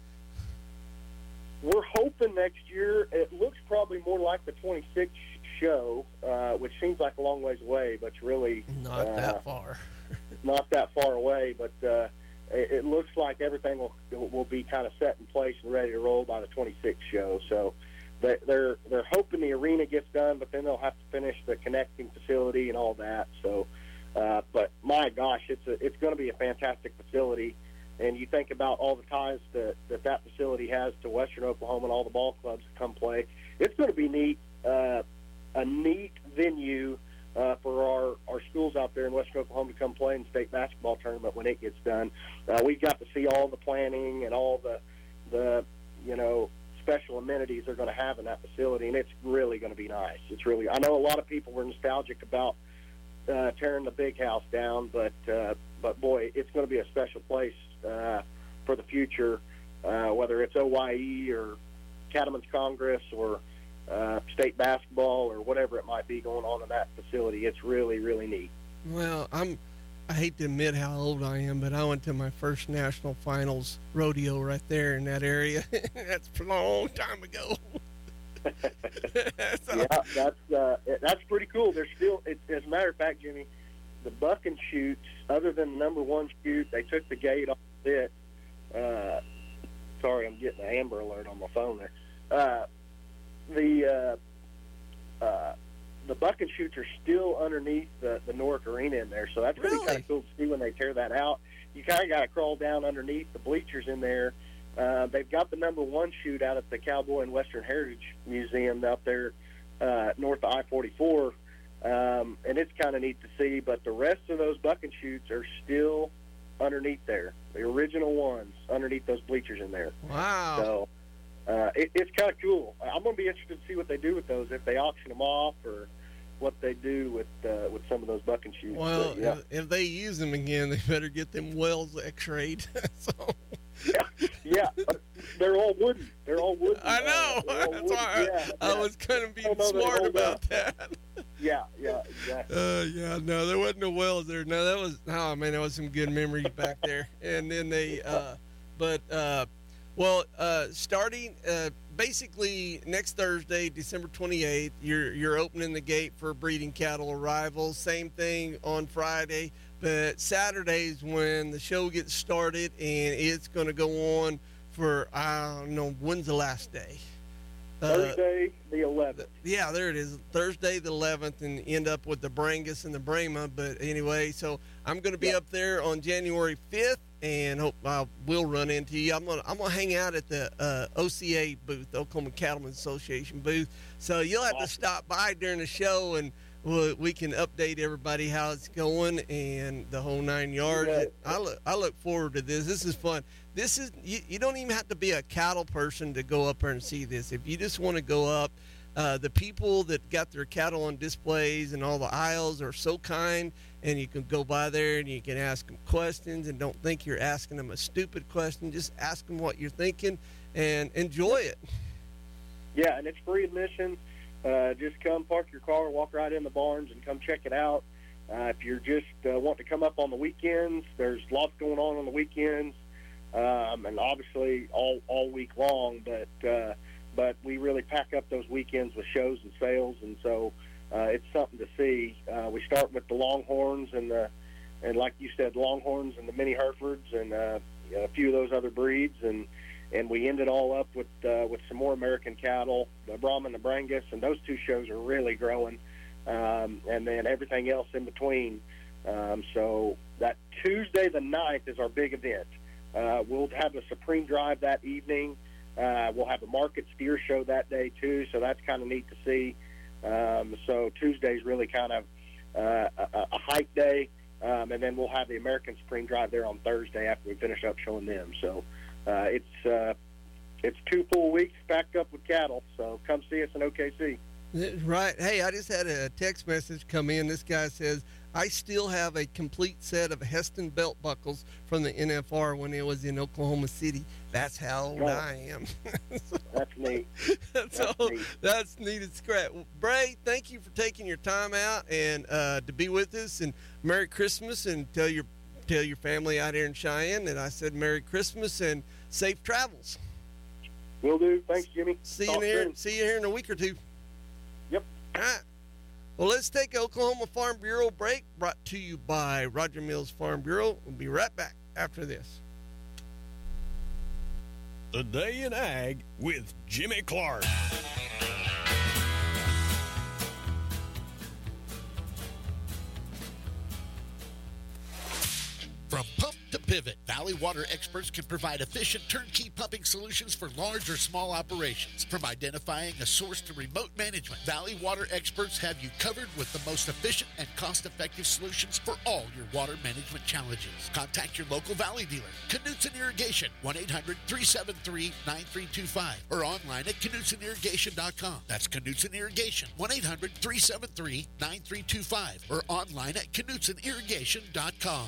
We're hoping next year. It looks probably more like the twenty-sixth show, uh, which seems like a long ways away, but really not uh, that far. not that far away. But uh, it, it looks like everything will will be kind of set in place and ready to roll by the twenty-sixth show. So they, they're they're hoping the arena gets done, but then they'll have to finish the connecting facility and all that. So, uh, but my gosh, it's a, it's going to be a fantastic facility. And you think about all the ties that, that that facility has to Western Oklahoma and all the ball clubs that come play. It's going to be neat, uh, a neat venue uh, for our, our schools out there in Western Oklahoma to come play in the state basketball tournament when it gets done. Uh, we've got to see all the planning and all the, the you know, special amenities they're going to have in that facility, and it's really going to be nice. It's really, I know a lot of people were nostalgic about uh, tearing the big house down, but, uh, but boy, it's going to be a special place Uh, for the future, uh, whether it's O Y E or Cattlemen's Congress or uh, state basketball or whatever it might be going on in that facility. It's really, really neat. Well, I'm, I hate to admit how old I am, but I went to my first national finals rodeo right there in that area. That's a long time ago. so, yeah, that's uh, that's pretty cool. There's still, it, as a matter of fact, Jimmy, the buck and shoots, other than the number one shoot, they took the gate off it. Uh, sorry, I'm getting an Amber Alert on my phone there. Uh, the uh, uh, the buck and shoots are still underneath the, the Nork Arena in there, so that's really, really kind of cool to see when they tear that out. You kind of got to crawl down underneath the bleachers in there. Uh, they've got the number one shoot out at the Cowboy and Western Heritage Museum out there uh, north of I forty-four. Um, and it's kind of neat to see, but the rest of those buck and shoots are still underneath there. The original ones underneath those bleachers in there. Wow. So uh, it, it's kind of cool. I'm going to be interested to see what they do with those, if they auction them off or what they do with uh, with some of those buck and shoots. Well, but, yeah. if, if they use them again, they better get them wells x-rayed. so. Yeah, yeah. They're all wooden. They're all wooden. I know. Uh, That's wooden. why Yeah, I, I yeah. was kind of being no, smart about up. that. Yeah, yeah, exactly. Uh, yeah, no, there wasn't no wells there. No, that was, oh man, that was some good memories back there. And then they, uh, but, uh, well, uh, starting, uh, basically next Thursday, December twenty-eighth, you're, you're opening the gate for breeding cattle arrivals. Same thing on Friday, but Saturday's when the show gets started, and it's going to go on for, I don't know, when's the last day? Thursday the eleventh. Yeah, there it is. Thursday the eleventh, and end up with the Brangus and the Brahma. But anyway, so I'm going to be yeah. up there on January fifth, and hope I will run into you. I'm going to I'm going to hang out at the uh, O C A booth, the Oklahoma Cattlemen's Association booth. So you'll have awesome. to stop by during the show, and we'll, we can update everybody how it's going and the whole nine yards. Yeah. I look I look forward to this. This is fun. This is you, you don't even have to be a cattle person to go up there and see this. If you just want to go up, uh, the people that got their cattle on displays and all the aisles are so kind, and you can go by there and you can ask them questions, and don't think you're asking them a stupid question. Just ask them what you're thinking and enjoy it. Yeah, and it's free admission. Uh, just come park your car, walk right in the barns, and come check it out. Uh, if you're just uh, wanting to come up on the weekends, there's lots going on on the weekends. Um, and obviously all, all week long, but uh, but we really pack up those weekends with shows and sales, and so uh, it's something to see. Uh, we start with the Longhorns and the and like you said, Longhorns and the Mini Herefords and uh, a few of those other breeds, and and we end it all up with uh, with some more American cattle, the Brahma and the Brangus, and those two shows are really growing, um, and then everything else in between. Um, so that Tuesday the ninth is our big event. Uh, we'll have a Supreme Drive that evening. Uh, we'll have a market steer show that day too, so that's kind of neat to see. Um, so Tuesday's really kind of uh, a, a hype day, um, and then we'll have the American Supreme Drive there on Thursday after we finish up showing them. So uh, it's uh, it's two full weeks packed up with cattle. So come see us in O K C. Right. Hey, I just had a text message come in. This guy says, I still have a complete set of Heston belt buckles from the N F R when it was in Oklahoma City. That's how old right. I am. so, that's neat. That's, that's all, neat. That's neat as crap. Well, Bray, thank you for taking your time out and uh, to be with us. And Merry Christmas, and tell your tell your family out here in Cheyenne that I said Merry Christmas and safe travels. Will do. Thanks, Jimmy. See Talk you here. soon. See you here in a week or two. Yep. All right. Well, let's take Oklahoma Farm Bureau break, brought to you by Roger Mills Farm Bureau. We'll be right back after this. The Day in Ag with Jimmy Clark. pivot. Valley Water experts can provide efficient turnkey pumping solutions for large or small operations. From identifying a source to remote management, Valley Water experts have you covered with the most efficient and cost-effective solutions for all your water management challenges. Contact your local Valley dealer, Knutson Irrigation, one eight hundred three seven three nine three two five, or online at knutson irrigation dot com. That's Knutson Irrigation, one eight hundred three seven three nine three two five, or online at knutson irrigation dot com.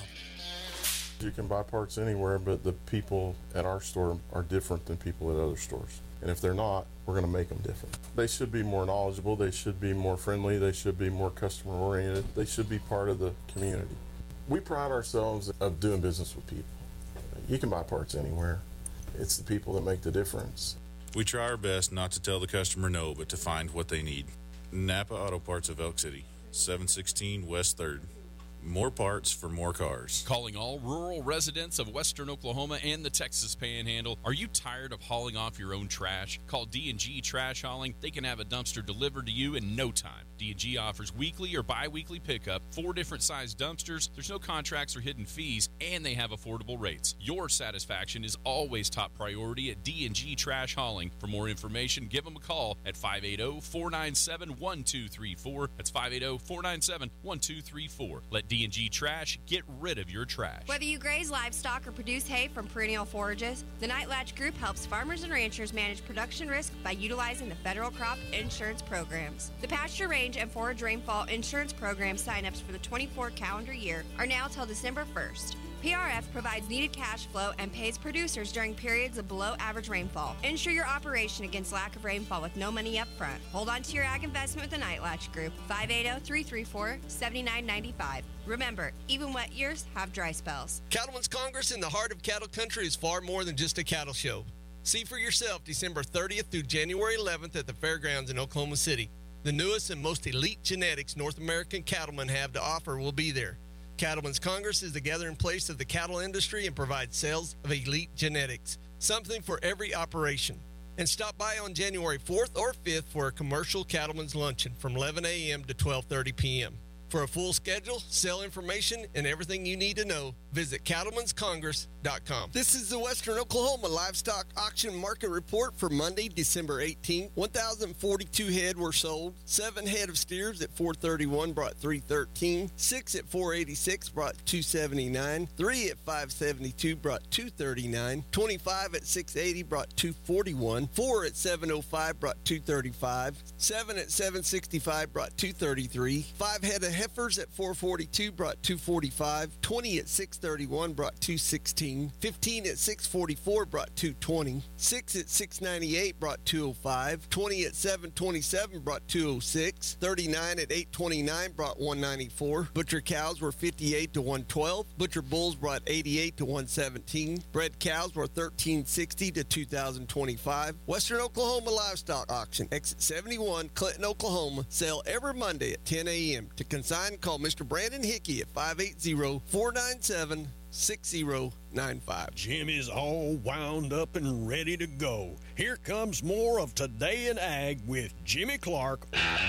You can buy parts anywhere, but the people at our store are different than people at other stores. And if they're not, we're going to make them different. They should be more knowledgeable. They should be more friendly. They should be more customer oriented. They should be part of the community. We pride ourselves of doing business with people. You can buy parts anywhere. It's the people that make the difference. We try our best not to tell the customer no, but to find what they need. Napa Auto Parts of Elk City, seven sixteen West third. More parts for more cars. Calling all rural residents of western Oklahoma and the Texas Panhandle. Are you tired of hauling off your own trash? Call D and G Trash Hauling. They can have a dumpster delivered to you in no time. D and G offers weekly or bi-weekly pickup, four different size dumpsters. There's no contracts or hidden fees, and they have affordable rates. Your satisfaction is always top priority at D and G Trash Hauling. For more information, give them a call at five eight zero, four nine seven, one two three four. That's five eight zero, four nine seven, one two three four. Let D and G Trash get rid of your trash. Whether you graze livestock or produce hay from perennial forages, the Nightlatch Group helps farmers and ranchers manage production risk by utilizing the federal crop insurance programs. The pasture range and forage rainfall insurance program signups for the twenty-four calendar year are now till December first. P R F provides needed cash flow and pays producers during periods of below average rainfall. Insure your operation against lack of rainfall with no money up front. Hold on to your ag investment with the Nightlatch Group. five eight zero, three three four, seven nine nine five. Remember, even wet years have dry spells. Cattlemen's Congress in the heart of cattle country is far more than just a cattle show. See for yourself December thirtieth through January eleventh at the fairgrounds in Oklahoma City. The newest and most elite genetics North American cattlemen have to offer will be there. Cattlemen's Congress is the gathering place of the cattle industry and provides sales of elite genetics, something for every operation. And stop by on January fourth or fifth for a commercial cattlemen's luncheon from eleven a.m. to twelve thirty p.m. For a full schedule, sale information, and everything you need to know, visit cattlemans congress dot com. This is the Western Oklahoma Livestock Auction Market Report for Monday, December eighteenth. one thousand forty-two head were sold. Seven head of steers at four thirty-one brought three thirteen. Six at four eighty-six brought two seventy-nine. Three at five seventy-two brought two thirty-nine. twenty-five at six eighty brought two forty-one. Four at seven oh five brought two thirty-five. Seven at seven sixty-five brought two thirty-three. Five head of heifers at four forty-two brought two forty-five. twenty at six thirty-one brought two sixteen. fifteen at six forty-four brought two twenty. six at six ninety-eight brought two oh five. twenty at seven twenty-seven brought two oh six. thirty-nine at eight twenty-nine brought one ninety-four. Butcher cows were fifty-eight to one twelve. Butcher bulls brought eighty-eight to one seventeen. Bred cows were thirteen sixty to two thousand twenty-five. Western Oklahoma Livestock Auction, exit seventy-one, Clinton, Oklahoma. Sale every Monday at ten a.m. To consign, call Mister Brandon Hickey at five eight zero, four nine seven, six zero nine five. Jim is all wound up and ready to go. Here comes more of Today in Ag with Jimmy Clark.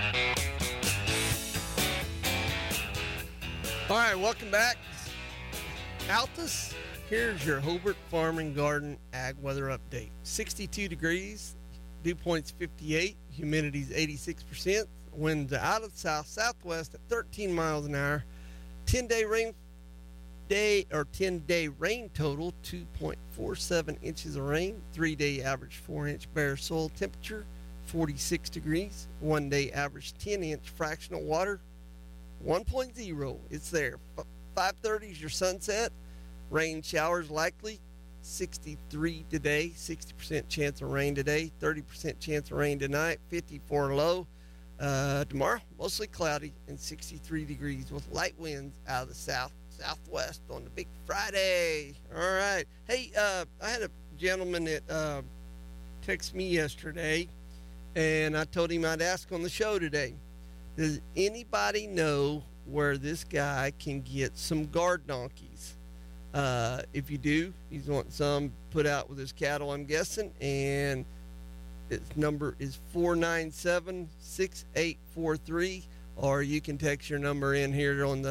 All right, welcome back. Altus, here's your Hobart Farm and Garden Ag Weather Update. sixty-two degrees, dew point's fifty-eight, humidity's eighty-six percent, winds out of the south-southwest at thirteen miles an hour, ten-day rain day or ten-day rain total two point four seven inches of rain, three-day average four-inch bare soil temperature forty-six degrees, one-day average ten-inch fractional water one point oh. It's there. five thirty is your sunset. Rain showers likely. sixty-three today. sixty percent chance of rain today. thirty percent chance of rain tonight. fifty-four low. Uh, tomorrow, mostly cloudy and sixty-three degrees with light winds out of the south southwest on the big Friday. All right. Hey, uh, I had a gentleman that uh, texted me yesterday, and I told him I'd ask on the show today. Does anybody know where this guy can get some guard donkeys? Uh, if you do, he's wanting some put out with his cattle, I'm guessing, and his number is four nine seven, six eight four three, or you can text your number in here on the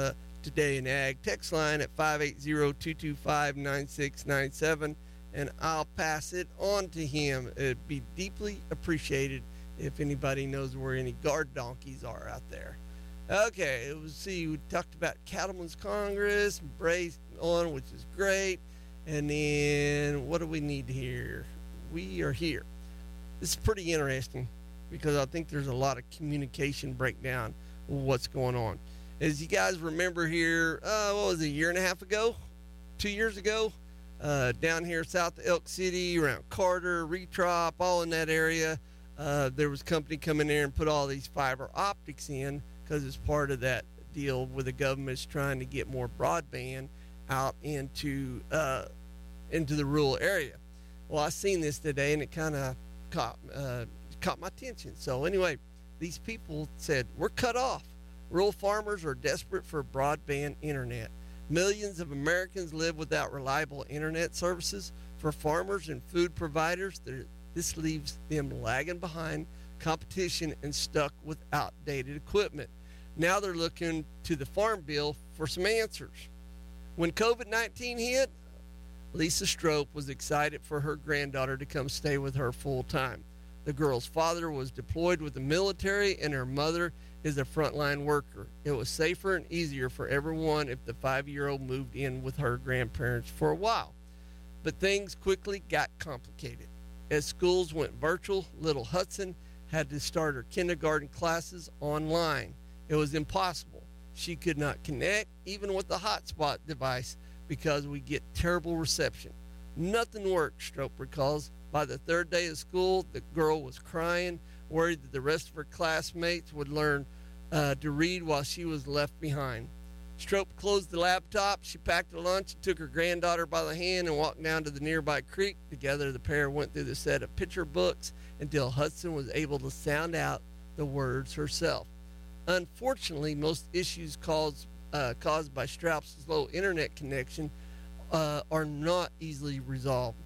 Today in Ag. Text line at five eight zero, two two five, nine six nine seven, and I'll pass it on to him. It'd be deeply appreciated if anybody knows where any guard donkeys are out there. Okay, let's see. We talked about Cattlemen's Congress, Brace on, which is great. And then what do we need here? We are here. This is pretty interesting because I think there's a lot of communication breakdown of what's going on. As you guys remember here, uh, what was it, a year and a half ago? Two years ago? Uh, down here south of Elk City, around Carter, Retrop, all in that area, uh, there was a company coming there and put all these fiber optics in because it's part of that deal with the government's trying to get more broadband out into uh, into the rural area. Well, I seen this today and it kind of caught uh, caught my attention. So anyway, these people said, we're cut off. Rural farmers are desperate for broadband internet. Millions of Americans live without reliable internet services. For farmers and food providers, this leaves them lagging behind competition and stuck with outdated equipment. Now they're looking to the Farm Bill for some answers. When covid nineteen hit, Lisa Strope was excited for her granddaughter to come stay with her full time. The girl's father was deployed with the military and her mother is a frontline worker. It was safer and easier for everyone if the five-year-old moved in with her grandparents for a while. But things quickly got complicated. As schools went virtual, little Hudson had to start her kindergarten classes online. It was impossible. She could not connect, even with the hotspot device, because we get terrible reception. Nothing worked, Strope recalls. By the third day of school, the girl was crying, worried that the rest of her classmates would learn uh, to read while she was left behind. Strope closed the laptop. She packed a lunch and took her granddaughter by the hand and walked down to the nearby creek. Together, the pair went through the set of picture books until Hudson was able to sound out the words herself. Unfortunately, most issues caused, uh, caused by Stroup's slow internet connection uh, are not easily resolved.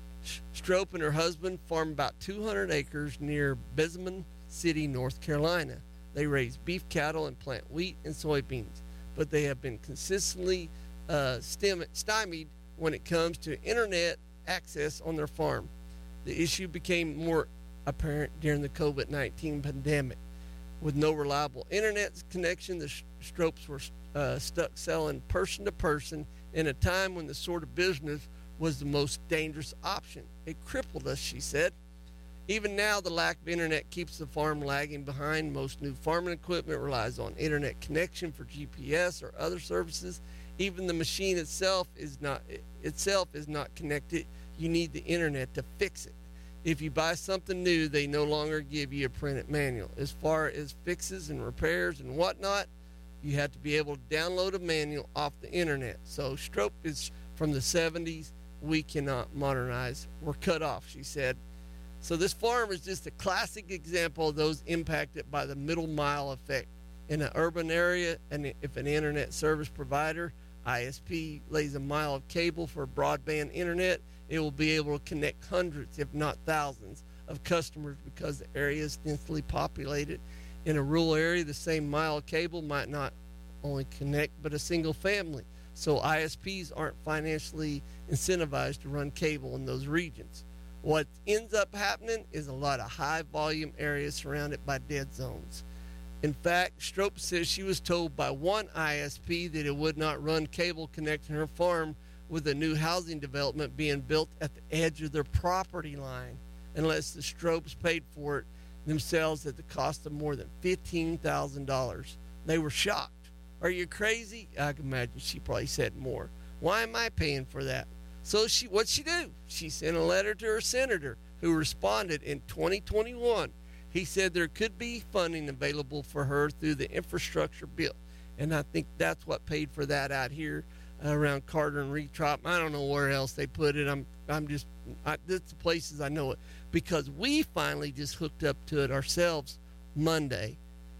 Strope and her husband farm about two hundred acres near Bozeman City, North Carolina. They raise beef cattle and plant wheat and soybeans, but they have been consistently uh, stem- stymied when it comes to internet access on their farm. The issue became more apparent during the covid nineteen pandemic. With no reliable internet connection, the Stropes were uh, stuck selling person to person in a time when the sort of business was the most dangerous option. It crippled us, she said. Even now, the lack of internet keeps the farm lagging behind. Most new farming equipment relies on internet connection for G P S or other services. Even the machine itself is not itself is not connected. You need the internet to fix it. If you buy something new, they no longer give you a printed manual. As far as fixes and repairs and whatnot, you have to be able to download a manual off the internet. So Strope is from the seventies. We cannot modernize. We're cut off, she said. So this farm is just a classic example of those impacted by the middle mile effect. In an urban area, and if an internet service provider, I S P, lays a mile of cable for broadband internet, it will be able to connect hundreds, if not thousands, of customers because the area is densely populated. In a rural area, the same mile of cable might not only connect but a single family. So I S Ps aren't financially incentivized to run cable in those regions. What ends up happening is a lot of high volume areas surrounded by dead zones. In fact, Strope says she was told by one I S P that it would not run cable connecting her farm with a new housing development being built at the edge of their property line unless the Stropes paid for it themselves at the cost of more than fifteen thousand dollars. They were shocked. Are you crazy? I can imagine she probably said more. Why am I paying for that? So she, what'd she do? She sent a letter to her senator, who responded in twenty twenty-one. He said there could be funding available for her through the infrastructure bill. And I think that's what paid for that out here uh, around Carter and Retrop. I don't know where else they put it. I'm I'm just, I, that's the places I know it. Because we finally just hooked up to it ourselves Monday.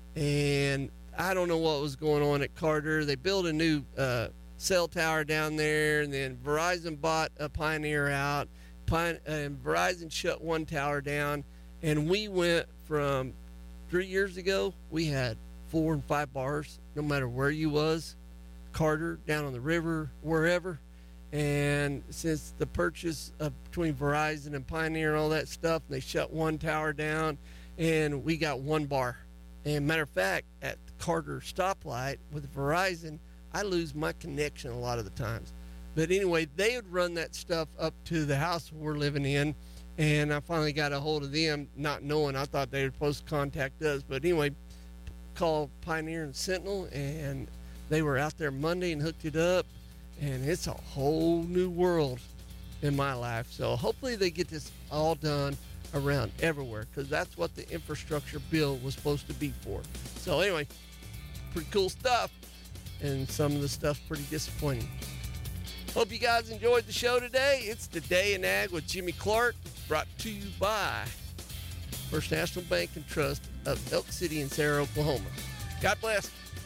And I don't know what was going on at Carter. They built a new uh, cell tower down there, and then Verizon bought a Pioneer out. Pine, and Verizon shut one tower down, and we went from three years ago, we had four and five bars, no matter where you was. Carter down on the river, wherever. And since the purchase of between Verizon and Pioneer and all that stuff, they shut one tower down, and we got one bar. And matter of fact, at the Carter stoplight with Verizon, I lose my connection a lot of the times. But anyway, they would run that stuff up to the house we're living in, and I finally got a hold of them, not knowing. I thought they were supposed to contact us. But anyway, called Pioneer and Sentinel, and they were out there Monday and hooked it up. And it's a whole new world in my life. So hopefully they get this all done around everywhere, because that's what the infrastructure bill was supposed to be for. So anyway, pretty cool stuff. And some of the stuff's pretty disappointing. Hope you guys enjoyed the show today. It's Today in Ag with Jimmy Clark, brought to you by First National Bank and Trust of Elk City and Sarah, Oklahoma. God bless.